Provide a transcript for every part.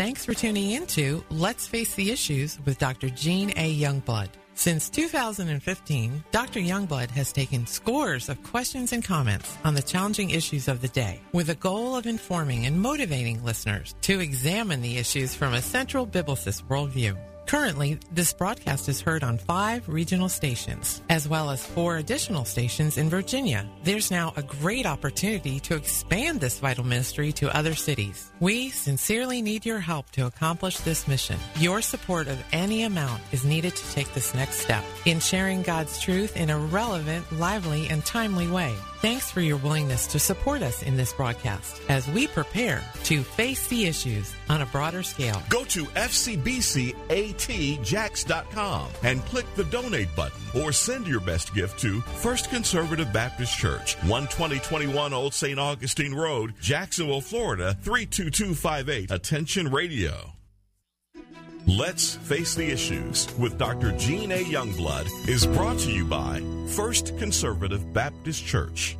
Thanks for tuning in to Let's Face the Issues with Dr. Gene A. Youngblood. Since 2015, Dr. Youngblood has taken scores of questions and comments on the challenging issues of the day with the goal of informing and motivating listeners to examine the issues from a central biblicist worldview. Currently, this broadcast is heard on 5 regional stations, as well as 4 additional stations in Virginia. There's now a great opportunity to expand this vital ministry to other cities. We sincerely need your help to accomplish this mission. Your support of any amount is needed to take this next step in sharing God's truth in a relevant, lively, and timely way. Thanks for your willingness to support us in this broadcast as we prepare to face the issues on a broader scale. Go to fcbcatjax.com and click the donate button or send your best gift to First Conservative Baptist Church, 12021 Old St. Augustine Road, Jacksonville, Florida, 32258. Attention Radio. Let's Face the Issues with Dr. Gene A. Youngblood is brought to you by First Conservative Baptist Church.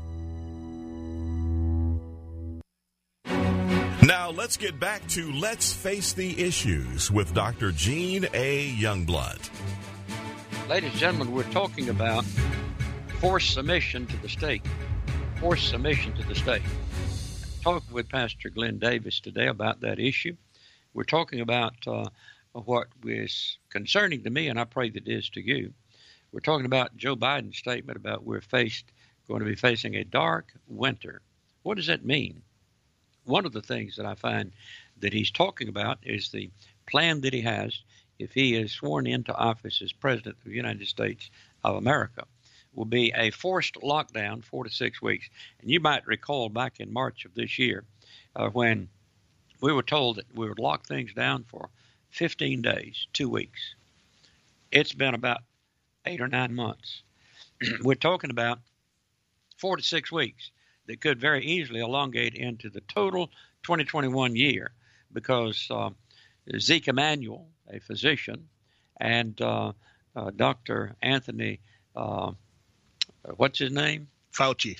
Now let's get back to Let's Face the Issues with Dr. Gene A. Youngblood. Ladies and gentlemen, we're talking about forced submission to the state. Forced submission to the state. Talking with Pastor Glenn Davis today about that issue. We're talking about what is concerning to me, and I pray that it is to you. We're talking about Joe Biden's statement about we're going to be facing a dark winter. What does that mean? One of the things that I find that he's talking about is the plan that he has if he is sworn into office as President of the United States of America. Will be a forced lockdown, 4 to 6 weeks. And you might recall back in March of this year when we were told that we would lock things down for 15 days, 2 weeks. It's been about 8 or 9 months. We're talking about 4 to 6 weeks that could very easily elongate into the total 2021 year because Zeke Emanuel, a physician, and Dr. Anthony, what's his name? Fauci.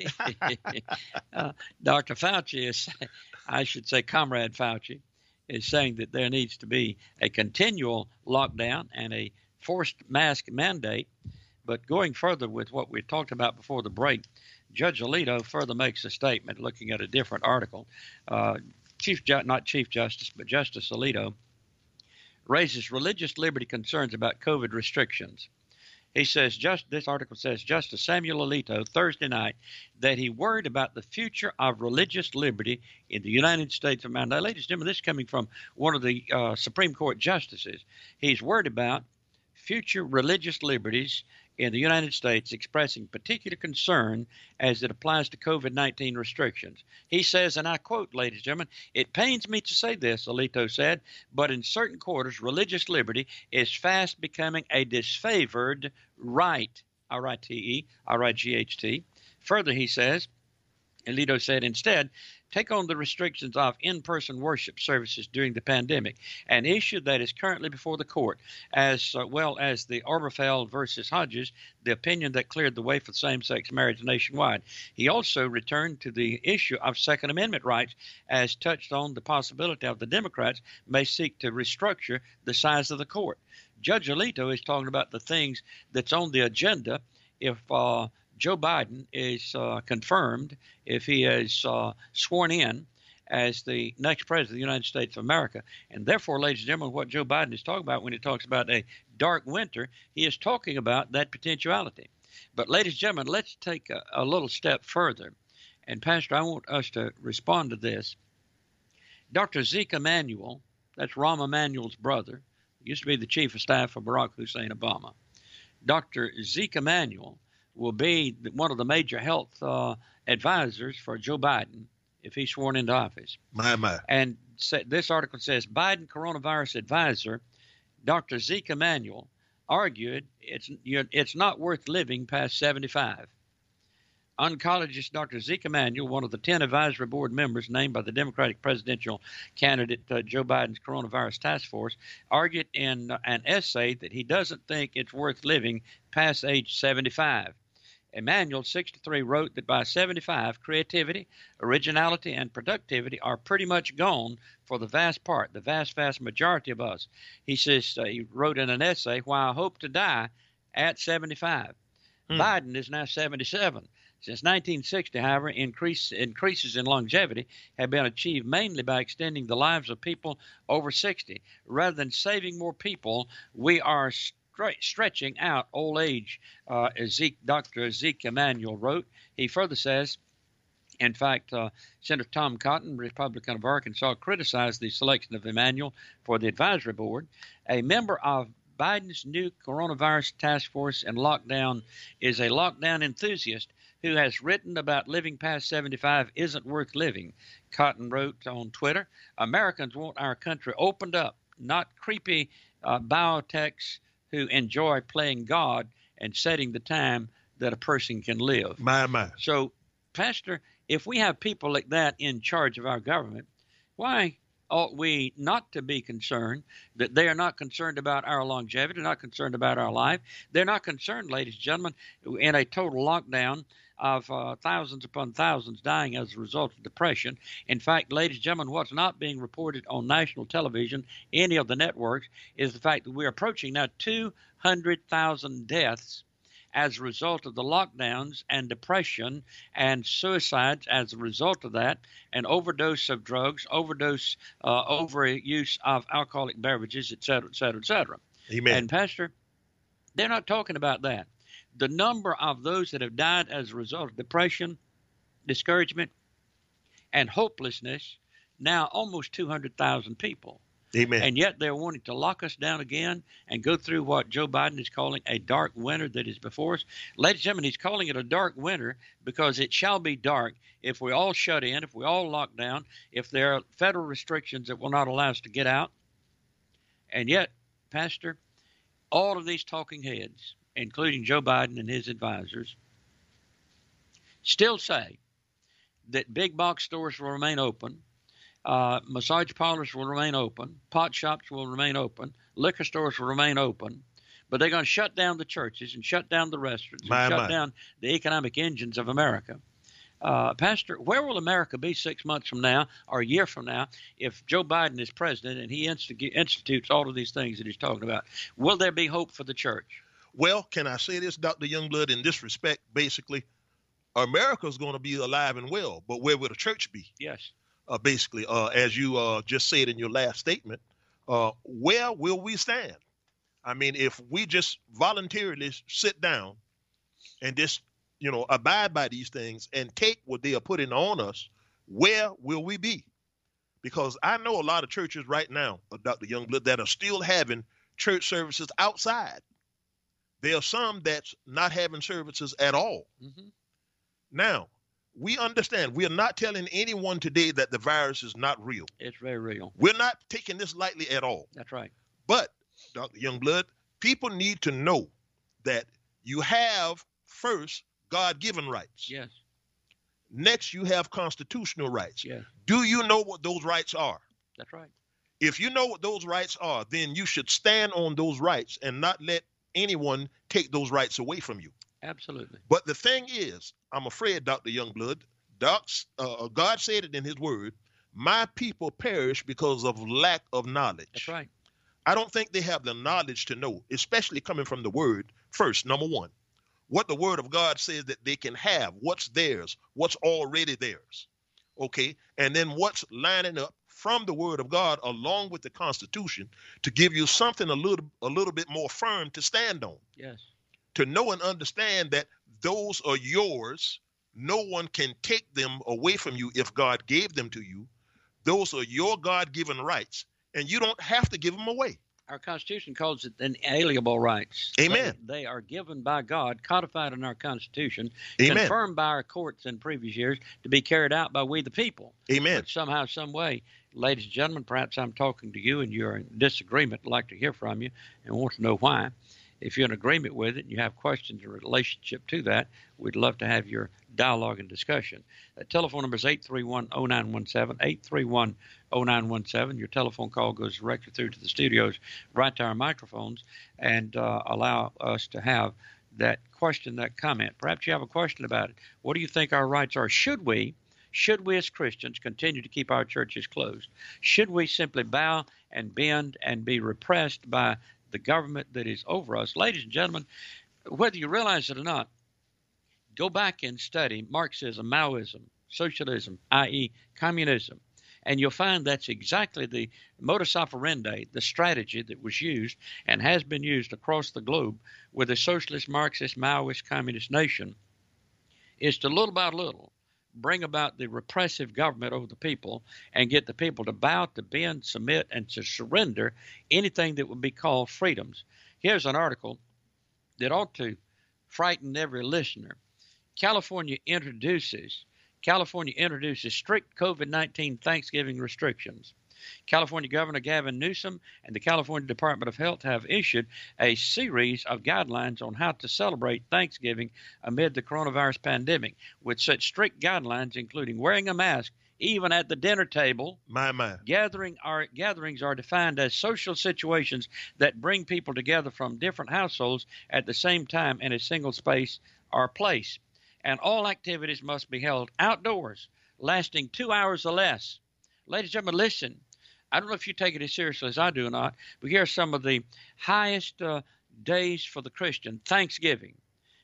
Dr. Fauci is, I should say Comrade Fauci, is saying that there needs to be a continual lockdown and a forced mask mandate. But going further with what we talked about before the break, Judge Alito further makes a statement looking at a different article. Not Chief Justice, but Justice Alito raises religious liberty concerns about COVID restrictions. He says, this article says, Justice Samuel Alito Thursday night that he worried about the future of religious liberty in the United States of America. Now, ladies and gentlemen, this is coming from one of the Supreme Court justices. He's worried about future religious liberties in the United States, expressing particular concern as it applies to COVID-19 restrictions. He says, and I quote, ladies and gentlemen, "It pains me to say this," Alito said, "but in certain quarters, religious liberty is fast becoming a disfavored right," R-I-T-E, R-I-G-H-T. Further, he says, Alito said, "Instead, take on the restrictions of in-person worship services during the pandemic, an issue that is currently before the court, as well as the Obergefell versus Hodges, the opinion that cleared the way for same-sex marriage nationwide." He also returned to the issue of Second Amendment rights, as touched on the possibility of the Democrats may seek to restructure the size of the court. Judge Alito is talking about the things that's on the agenda if Joe Biden is confirmed, if he is sworn in as the next president of the United States of America. And therefore, ladies and gentlemen, what Joe Biden is talking about when he talks about a dark winter, he is talking about that potentiality. But ladies and gentlemen, let's take a little step further. And Pastor, I want us to respond to this. Dr. Zeke Emanuel, that's Rahm Emanuel's brother, used to be the chief of staff of Barack Hussein Obama. Dr. Zeke Emanuel will be one of the major health advisors for Joe Biden if he's sworn into office. My. And this article says, Biden coronavirus advisor Dr. Zeke Emanuel argued it's not worth living past 75. Oncologist Dr. Zeke Emanuel, one of the 10 advisory board members named by the Democratic presidential candidate Joe Biden's coronavirus task force, argued in an essay that he doesn't think it's worth living past age 75. Emanuel, 63, wrote that by 75, creativity, originality, and productivity are pretty much gone for the vast majority of us. He says, he wrote in an essay, "Why I hope to die at 75. Biden is now 77. Since 1960, however, increases in longevity have been achieved mainly by extending the lives of people over 60. Rather than saving more people, we are stretching out old age," Dr. Zeke Emanuel wrote. He further says, in fact, Senator Tom Cotton, Republican of Arkansas, criticized the selection of Emanuel for the advisory board. A member of Biden's new coronavirus task force and lockdown is a lockdown enthusiast who has written about living past 75 isn't worth living, Cotton wrote on Twitter. Americans want our country opened up, not creepy biotechs who enjoy playing God and setting the time that a person can live. My. So, Pastor, if we have people like that in charge of our government, why ought we not to be concerned that they are not concerned about our longevity, not concerned about our life? They're not concerned, ladies and gentlemen, in a total lockdown of thousands upon thousands dying as a result of depression. In fact, ladies and gentlemen, what's not being reported on national television, any of the networks, is the fact that we're approaching now 200,000 deaths as a result of the lockdowns and depression and suicides as a result of that, and overdose of drugs, overuse of alcoholic beverages, et cetera, et cetera, et cetera. Amen. And Pastor, they're not talking about that. The number of those that have died as a result of depression, discouragement, and hopelessness, now almost 200,000 people. Amen. And yet they're wanting to lock us down again and go through what Joe Biden is calling a dark winter that is before us. Ladies and gentlemen, he's calling it a dark winter because it shall be dark if we all shut in, if we all lock down, if there are federal restrictions that will not allow us to get out. And yet, Pastor, all of these talking heads, including Joe Biden and his advisors, still say that big box stores will remain open, massage parlors will remain open, pot shops will remain open, liquor stores will remain open, but they're going to shut down the churches and shut down the restaurants and shut down the economic engines of America. Pastor, where will America be 6 months from now or a year from now if Joe Biden is president and he institutes all of these things that he's talking about? Will there be hope for the church? Well, can I say this, Dr. Youngblood, in this respect, basically, America's going to be alive and well, but where will the church be? Yes. Basically, as you just said in your last statement, where will we stand? I mean, if we just voluntarily sit down and just, abide by these things and take what they are putting on us, where will we be? Because I know a lot of churches right now, Dr. Youngblood, that are still having church services outside. There are some that's not having services at all. Mm-hmm. Now, we understand we are not telling anyone today that the virus is not real. It's very real. We're not taking this lightly at all. That's right. But, Dr. Youngblood, people need to know that you have, first, God-given rights. Yes. Next, you have constitutional rights. Yes. Do you know what those rights are? That's right. If you know what those rights are, then you should stand on those rights and not let anyone take those rights away from you. Absolutely. But the thing is, I'm afraid, Dr. Youngblood, God said it in his word, my people perish because of lack of knowledge. That's right. I don't think they have the knowledge to know, especially coming from the word first, number one, what the word of God says that they can have, what's theirs, what's already theirs. Okay. And then what's lining up from the word of God along with the Constitution to give you something a little bit more firm to stand on. Yes. To know and understand that those are yours. No one can take them away from you if God gave them to you. Those are your God-given rights, and you don't have to give them away. Our Constitution calls it inalienable rights. Amen. They are given by God, codified in our Constitution, Amen. Confirmed by our courts in previous years to be carried out by we the people. Amen. But somehow, some way, ladies and gentlemen, perhaps I'm talking to you and you're in disagreement. I'd like to hear from you and want to know why. If you're in agreement with it and you have questions in relationship to that, we'd love to have your dialogue and discussion. The telephone number is 831-0917, 831-0917. Your telephone call goes directly through to the studios, right to our microphones, and allow us to have that question, that comment. Perhaps you have a question about it. What do you think our rights are? Should we as Christians continue to keep our churches closed? Should we simply bow and bend and be repressed by the government that is over us? Ladies and gentlemen, whether you realize it or not, go back and study Marxism, Maoism, socialism, i.e. communism, and you'll find that's exactly the modus operandi, the strategy that was used and has been used across the globe with a socialist, Marxist, Maoist, communist nation, is to little by little bring about the repressive government over the people and get the people to bow, to bend, submit, and to surrender anything that would be called freedoms. Here's an article that ought to frighten every listener. California introduces strict COVID-19 Thanksgiving restrictions. California Governor Gavin Newsom and the California Department of Health have issued a series of guidelines on how to celebrate Thanksgiving amid the coronavirus pandemic, with such strict guidelines including wearing a mask even at the dinner table. Gatherings are defined as social situations that bring people together from different households at the same time in a single space or place. And all activities must be held outdoors, lasting 2 hours or less. Ladies and gentlemen, listen. I don't know if you take it as seriously as I do or not, but here are some of the highest days for the Christian. Thanksgiving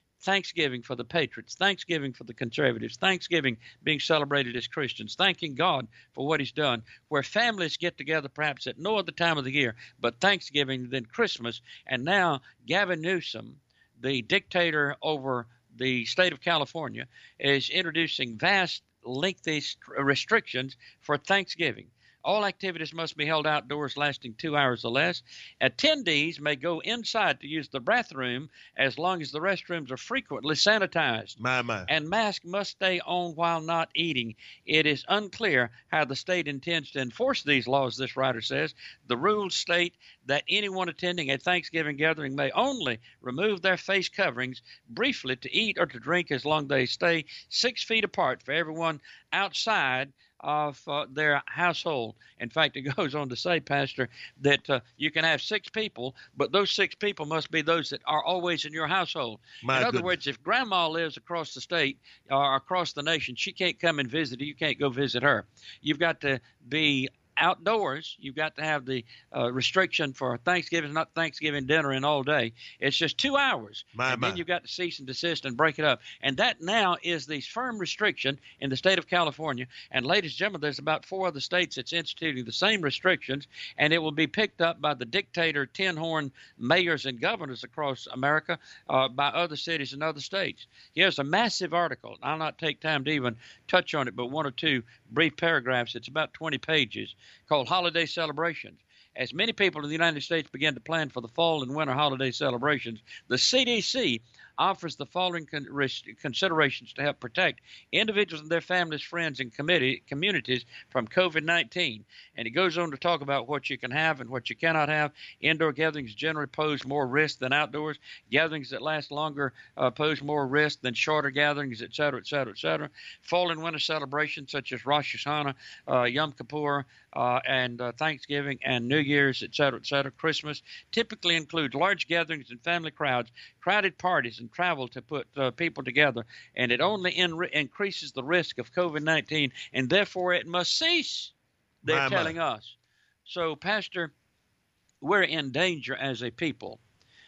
for the patriots, Thanksgiving for the conservatives, Thanksgiving being celebrated as Christians, thanking God for what he's done, where families get together perhaps at no other time of the year but Thanksgiving, then Christmas. And now Gavin Newsom, the dictator over the state of California, is introducing vast, lengthy restrictions for Thanksgiving. All activities must be held outdoors lasting 2 hours or less. Attendees may go inside to use the bathroom as long as the restrooms are frequently sanitized. And masks must stay on while not eating. It is unclear how the state intends to enforce these laws, this writer says. The rules state that anyone attending a Thanksgiving gathering may only remove their face coverings briefly to eat or to drink as long as they stay 6 feet apart for everyone outside of their household. In fact, it goes on to say, Pastor, that you can have 6 people, but those 6 people must be those that are always in your household. In other words, if grandma lives across the state or across the nation, she can't come and visit you. You can't go visit her. You've got to be outdoors. You've got to have the restriction for Thanksgiving, not Thanksgiving dinner and all day. It's just 2 hours. Then you've got to cease and desist and break it up. And that now is the firm restriction in the state of California. And ladies and gentlemen, there's about 4 other states that's instituting the same restrictions, and it will be picked up by the dictator, tin-horn mayors and governors across America, by other cities and other states. Here's a massive article. I'll not take time to even touch on it, but 1 or 2 brief paragraphs. It's about 20 pages, called Holiday Celebrations. As many people in the United States begin to plan for the fall and winter holiday celebrations, the CDC offers the following considerations to help protect individuals and their families, friends, and communities from COVID-19. And it goes on to talk about what you can have and what you cannot have. Indoor gatherings generally pose more risk than outdoors. Gatherings that last longer pose more risk than shorter gatherings, et cetera, et cetera, et cetera. Fall and winter celebrations such as Rosh Hashanah, Yom Kippur, and Thanksgiving and New Year's, et cetera, Christmas typically include large gatherings and family crowds, crowded parties, and travel to put people together, and it only increases the risk of COVID-19, and therefore it must cease, they're telling us. So, Pastor, we're in danger as a people,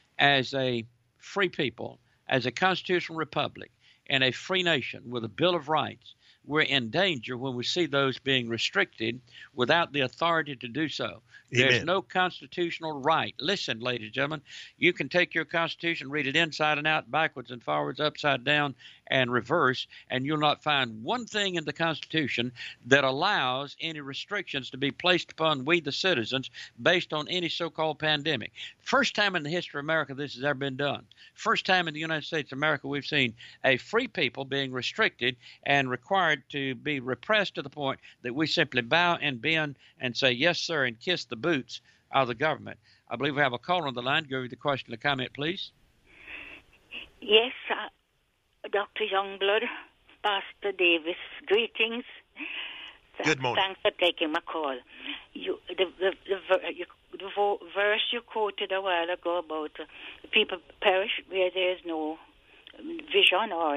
as a free people, as a constitutional republic, and a free nation with a Bill of Rights. We're in danger when we see those being restricted without the authority to do so. Amen. There's no constitutional right. Listen, ladies and gentlemen, you can take your Constitution, read it inside and out, backwards and forwards, upside down and reverse, and you'll not find one thing in the Constitution that allows any restrictions to be placed upon we the citizens based on any so-called pandemic. First time in the history of America this has ever been done. First time in the United States of America we've seen a free people being restricted and required to be repressed to the point that we simply bow and bend and say, yes, sir, and kiss the boots of the government. I believe we have a caller on the line. Go with the question or comment, please. Yes, Dr. Youngblood, Pastor Davis, greetings. Good morning. Thanks for taking my call. The verse you quoted a while ago about people perish where there is no vision or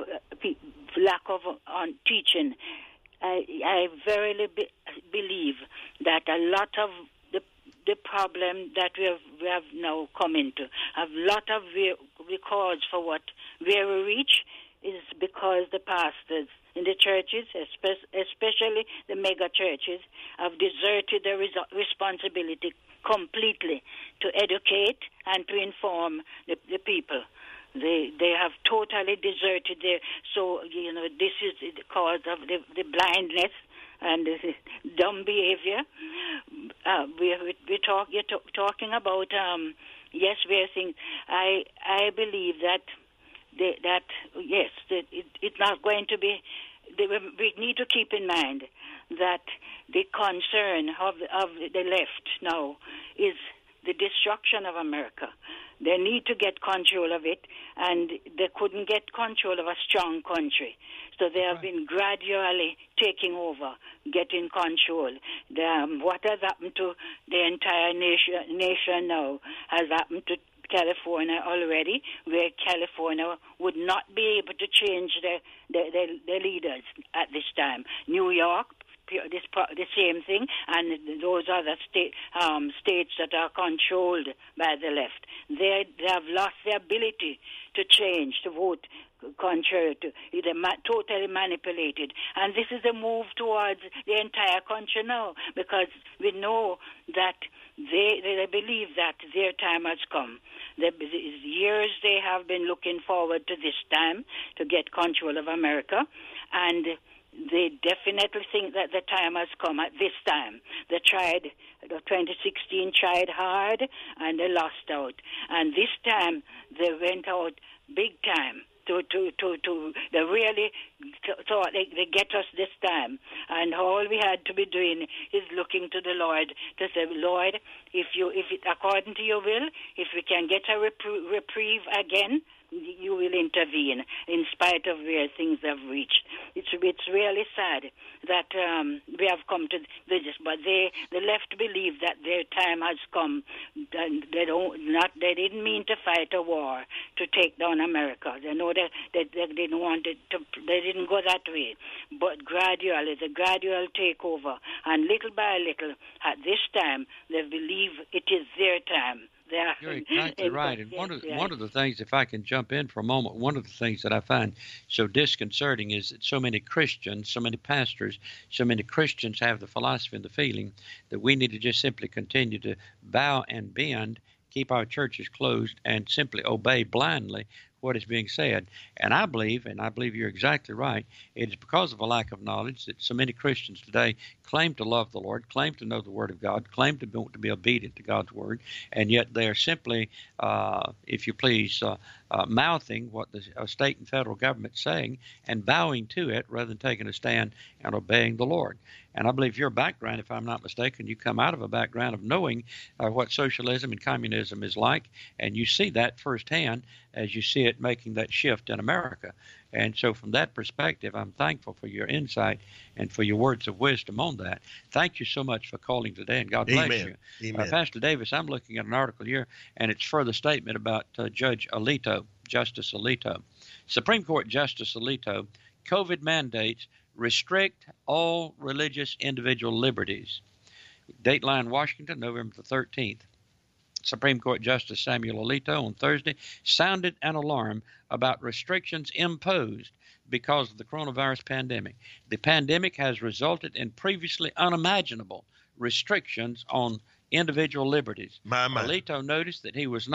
lack of teaching. I verily believe that a lot of the problem that we have now come into, a lot of the cause for where we reach is because the pastors in the churches, especially the mega churches, have deserted their responsibility completely to educate and to inform the people. They have totally deserted their. So this is the cause of the blindness and the dumb behavior. You're talking about yes, we are saying. I believe that yes, it's not going to be. We need to keep in mind that the concern of the left now is the destruction of America. They need to get control of it, and they couldn't get control of a strong country. So they have been gradually taking over, getting control. What has happened to the entire nation now has happened to California already, where California would not be able to change their leaders at this time. New York, the same thing, and those other states that are controlled by the left. They have lost their ability to change, to vote contrary to, they're totally manipulated. And this is a move towards the entire country now, because we know that they believe that their time has come. Years they have been looking forward to this time to get control of America, and they definitely think that the time has come at this time. They tried, 2016 tried hard, and they lost out. And this time, they went out big time. They really thought they get us this time. And all we had to be doing is looking to the Lord to say, Lord, if it according to your will, if we can get a reprieve again, you will intervene in spite of where things have reached. It's really sad that we have come to this, but the left believe that their time has come. And they didn't mean to fight a war to take down America. They know that they didn't want it to. They didn't go that way. But gradually, the gradual takeover, and little by little, at this time, they believe it is their time. You're exactly right. And one of the things, if I can jump in for a moment, one of the things that I find so disconcerting is that so many Christians, so many pastors, so many Christians have the philosophy and the feeling that we need to just simply continue to bow and bend, keep our churches closed, and simply obey blindly what is being said. And I believe you're exactly right, it is because of a lack of knowledge that so many Christians today claim to love the Lord, claim to know the Word of God, claim to be obedient to God's Word, and yet they are simply, if you please, mouthing what the state and federal government is saying and bowing to it rather than taking a stand and obeying the Lord. And I believe your background, if I'm not mistaken, you come out of a background of knowing what socialism and communism is like, and you see that firsthand as you see it making that shift in America. And so from that perspective, I'm thankful for your insight and for your words of wisdom on that. Thank you so much for calling today, and God bless you. Amen. Pastor Davis, I'm looking at an article here, and it's further statement about Justice Alito. Supreme Court Justice Alito, COVID mandates restrict all religious individual liberties. Dateline, Washington, November the 13th. Supreme Court Justice Samuel Alito on Thursday sounded an alarm about restrictions imposed because of the coronavirus pandemic. The pandemic has resulted in previously unimaginable restrictions on individual liberties. Alito noted that he was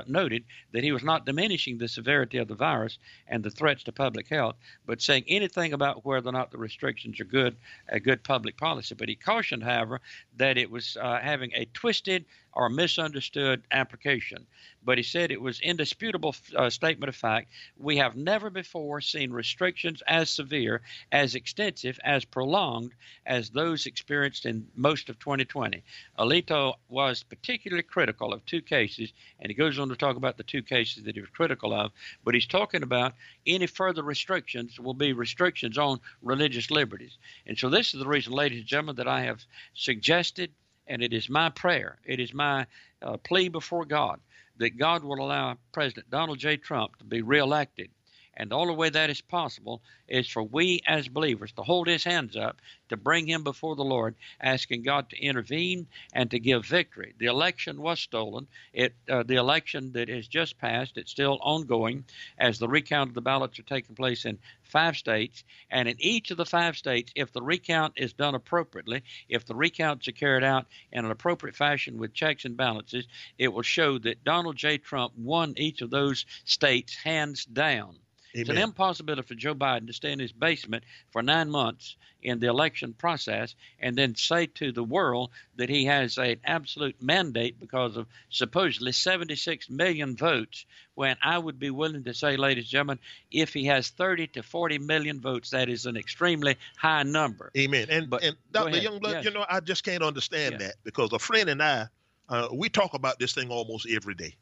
not diminishing the severity of the virus and the threats to public health, but saying anything about whether or not the restrictions are a good public policy. But he cautioned, however, that it was having a twisted or misunderstood application. But he said it was indisputable statement of fact. We have never before seen restrictions as severe, as extensive, as prolonged as those experienced in most of 2020. Alito was particularly critical of two cases, and he goes on to talk about the two cases that he was critical of, but he's talking about any further restrictions will be restrictions on religious liberties. And so this is the reason, ladies and gentlemen, that I have suggested and it is my prayer, it is my plea before God, that God will allow President Donald J. Trump to be reelected. And the only way that is possible is for we as believers to hold his hands up, to bring him before the Lord, asking God to intervene and to give victory. The election was stolen. The election that has just passed, it's still ongoing as the recount of the ballots are taking place in 5 states. And in each of the 5 states, if the recount is done appropriately, if the recounts are carried out in an appropriate fashion with checks and balances, it will show that Donald J. Trump won each of those states hands down. Amen. It's an impossibility for Joe Biden to stay in his basement for 9 months in the election process and then say to the world that he has an absolute mandate because of supposedly 76 million votes, when I would be willing to say, ladies and gentlemen, if he has 30 to 40 million votes, that is an extremely high number. Amen. And Dr. Youngblood, yes. I just can't understand Yes. that, because a friend and I, we talk about this thing almost every day.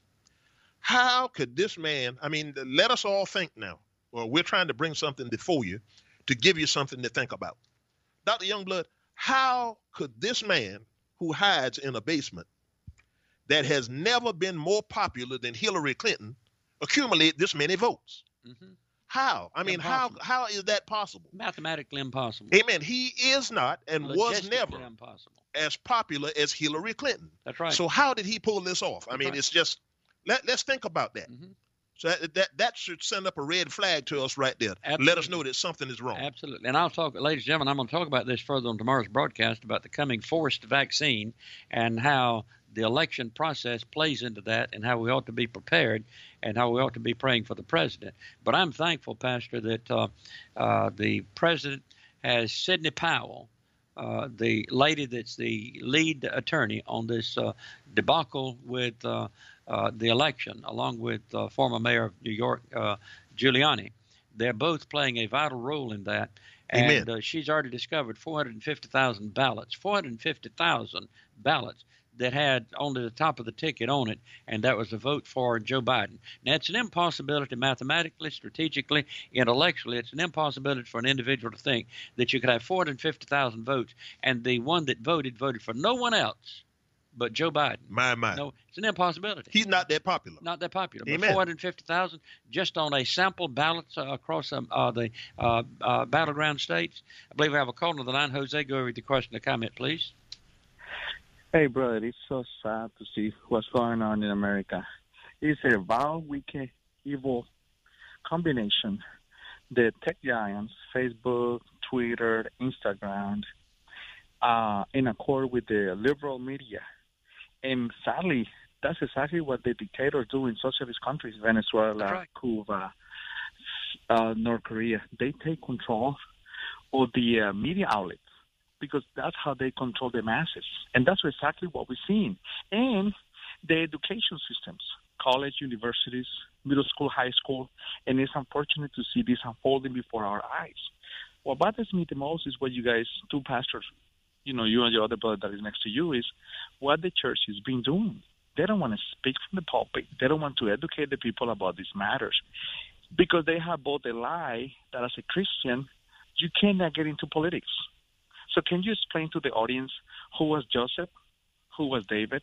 How could this man, let us all think now. Well, we're trying to bring something before you to give you something to think about. Dr. Youngblood, how could this man who hides in a basement that has never been more popular than Hillary Clinton accumulate this many votes? Mm-hmm. How? How is that possible? Mathematically impossible. Amen. He is not and was never impossible. as popular as Hillary Clinton. That's right. So how did he pull this off? It's just, let's think about that. Mm-hmm. So that should send up a red flag to us right there. Absolutely. Let us know that something is wrong. Absolutely. And I'll talk, ladies and gentlemen, I'm going to talk about this further on tomorrow's broadcast about the coming forced vaccine and how the election process plays into that and how we ought to be prepared and how we ought to be praying for the president. But I'm thankful, Pastor, that the president has Sidney Powell, the lady that's the lead attorney on this debacle with the election, along with former mayor of New York, Giuliani. They're both playing a vital role in that. And she's already discovered 450,000 ballots, 450,000 ballots that had only the top of the ticket on it, and that was a vote for Joe Biden. Now, it's an impossibility mathematically, strategically, intellectually. It's an impossibility for an individual to think that you could have 450,000 votes, and the one that voted for no one else but Joe Biden. My. No, it's an impossibility. He's not that popular. Not that popular. Amen. But 450,000 just on a sample ballot across the battleground states. I believe we have a caller on the line. Jose, go over with the question or comment, please. Hey, brother, it's so sad to see what's going on in America. It's a vile, wicked, evil combination. The tech giants, Facebook, Twitter, Instagram, in accord with the liberal media. And sadly, that's exactly what the dictators do in socialist countries, Venezuela, right. Cuba, North Korea. They take control of the media outlets because that's how they control the masses. And that's exactly what we're seeing. And the education systems, college, universities, middle school, high school, and it's unfortunate to see this unfolding before our eyes. What bothers me the most is what you guys, two pastors, you and your other brother that is next to you, is what the church has been doing. They don't want to speak from the pulpit. They don't want to educate the people about these matters because they have both a lie that as a Christian, you cannot get into politics. So can you explain to the audience who was Joseph, who was David,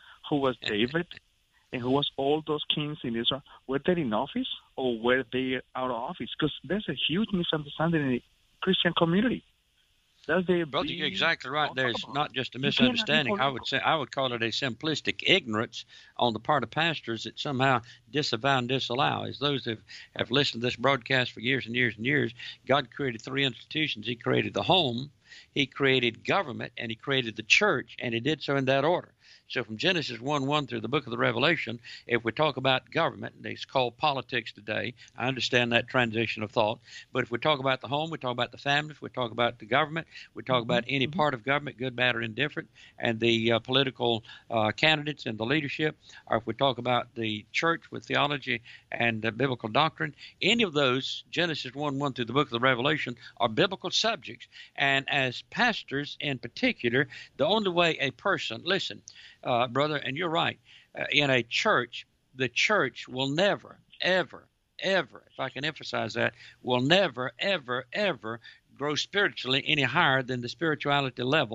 and who was all those kings in Israel? Were they in office or were they out of office? Because there's a huge misunderstanding in the Christian community. Brother, you're exactly right. There's not just a misunderstanding. I would call it a simplistic ignorance on the part of pastors that somehow disavow and disallow. As those that have listened to this broadcast for years and years and years, God created 3 institutions. He created the home, He created government, and He created the church, and He did so in that order. So from Genesis 1:1 through the book of the Revelation, if we talk about government, it's called politics today. I understand that transition of thought. But if we talk about the home, we talk about the family, if we talk about the government, we talk about any part of government, good, bad, or indifferent, and the political candidates and the leadership, or if we talk about the church with theology and biblical doctrine, any of those, Genesis 1:1 through the book of the Revelation, are biblical subjects. And as pastors in particular, the only way a person, listen, brother, and you're right, in a church, the church will never, ever, ever, if I can emphasize that, will never, ever, ever grow spiritually any higher than the spirituality level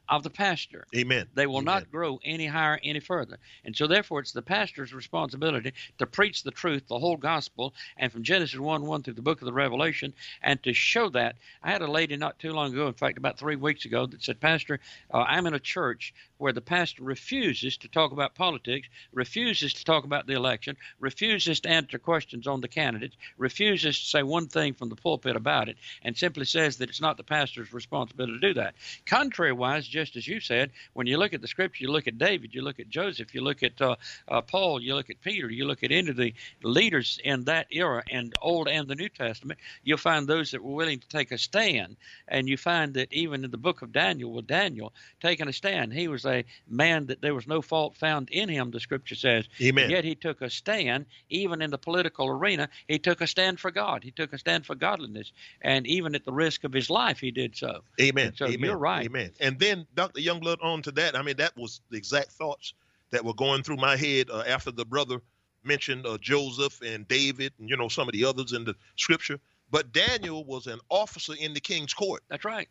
of the pastor. Amen. They will not grow any higher, any further. And so therefore it's the pastor's responsibility to preach the truth, the whole gospel, and from Genesis 1:1 through the book of the Revelation, and to show that. I had a lady not too long ago, in fact about 3 weeks ago, that said, Pastor, I'm in a church where the pastor refuses to talk about politics, refuses to talk about the election, refuses to answer questions on the candidates, refuses to say one thing from the pulpit about it, and simply says that it's not the pastor's responsibility to do that. Contrary-wise, just as you said, when you look at the scripture, you look at David, you look at Joseph, you look at Paul, you look at Peter, you look at any of the leaders in that era, and Old and the New Testament, you'll find those that were willing to take a stand. And you find that even in the book of Daniel, with Daniel taking a stand, he was a man that there was no fault found in him, the scripture says. Amen. And yet he took a stand, even in the political arena, he took a stand for God. He took a stand for godliness. And even at the risk of his life, he did so. Amen. And so Amen. you're right. Amen. And then, Dr. Youngblood, on to that, I mean, that was the exact thoughts that were going through my head after the brother mentioned Joseph and David and, some of the others in the scripture. But Daniel was an officer in the king's court. That's right.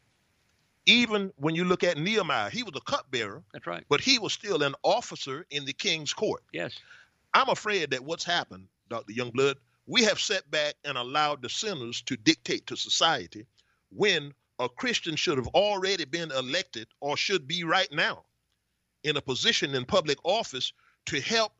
Even when you look at Nehemiah, he was a cupbearer. That's right. But he was still an officer in the king's court. Yes. I'm afraid that what's happened, Dr. Youngblood, we have sat back and allowed the sinners to dictate to society when a Christian should have already been elected, or should be right now in a position in public office to help,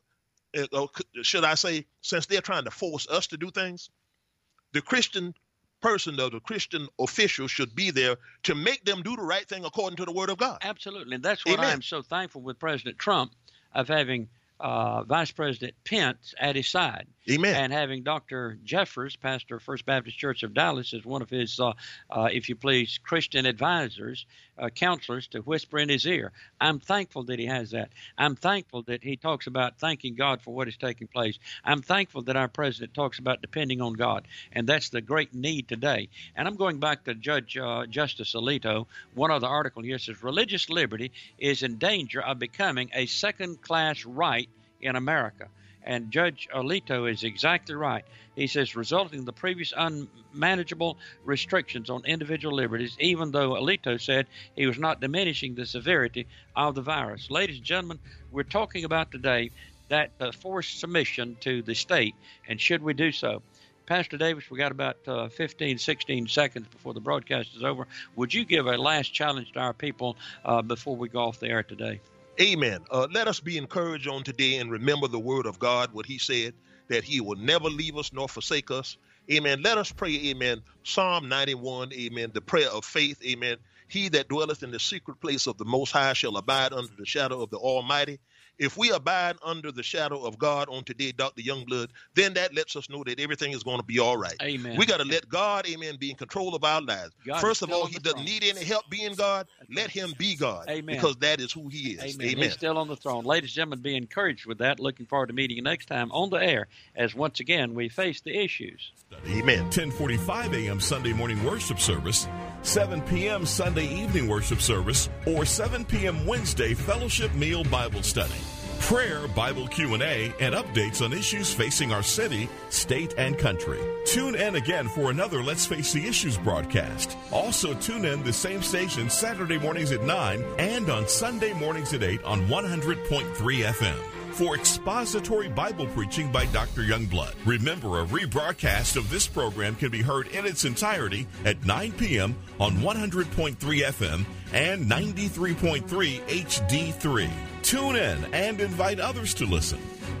should I say, since they're trying to force us to do things, the Christian person or the Christian official should be there to make them do the right thing according to the word of God. Absolutely. And that's what Amen. I'm so thankful with President Trump, of having Vice President Pence at his side. Amen. And having Dr. Jeffers, pastor of First Baptist Church of Dallas, as one of his, if you please, Christian advisors, counselors, to whisper in his ear. I'm thankful that he has that. I'm thankful that he talks about thanking God for what is taking place. I'm thankful that our president talks about depending on God, and that's the great need today. And I'm going back to Justice Alito. One other article here says, religious liberty is in danger of becoming a second-class right in America. And Judge Alito is exactly right. He says, resulting in the previous unmanageable restrictions on individual liberties, even though Alito said he was not diminishing the severity of the virus. Ladies and gentlemen, we're talking about today that forced submission to the state, and should we do so? Pastor Davis, we got about 15, 16 seconds before the broadcast is over. Would you give a last challenge to our people before we go off the air today? Amen. Let us be encouraged on today and remember the word of God, what he said, that he will never leave us nor forsake us. Amen. Let us pray, amen, Psalm 91, amen, the prayer of faith, amen. He that dwelleth in the secret place of the Most High shall abide under the shadow of the Almighty. If we abide under the shadow of God on today, Dr. Youngblood, then that lets us know that everything is going to be all right. Amen. We got to let God, amen, be in control of our lives. God First of all, he doesn't need any help being God. Let him be God. Amen. Because that is who he is. Amen. He's still on the throne. Ladies and gentlemen, be encouraged with that. Looking forward to meeting you next time on the air as once again we face the issues. Amen. 10:45 a.m. Sunday morning worship service, 7 p.m. Sunday evening worship service, or 7 p.m. Wednesday fellowship meal Bible study. Prayer, Bible Q&A, and updates on issues facing our city, state, and country. Tune in again for another Let's Face the Issues broadcast. Also tune in the same station Saturday mornings at 9 and on Sunday mornings at 8 on 100.3 FM. For expository Bible preaching by Dr. Youngblood. Remember, a rebroadcast of this program can be heard in its entirety at 9 p.m. on 100.3 FM and 93.3 HD3. Tune in and invite others to listen.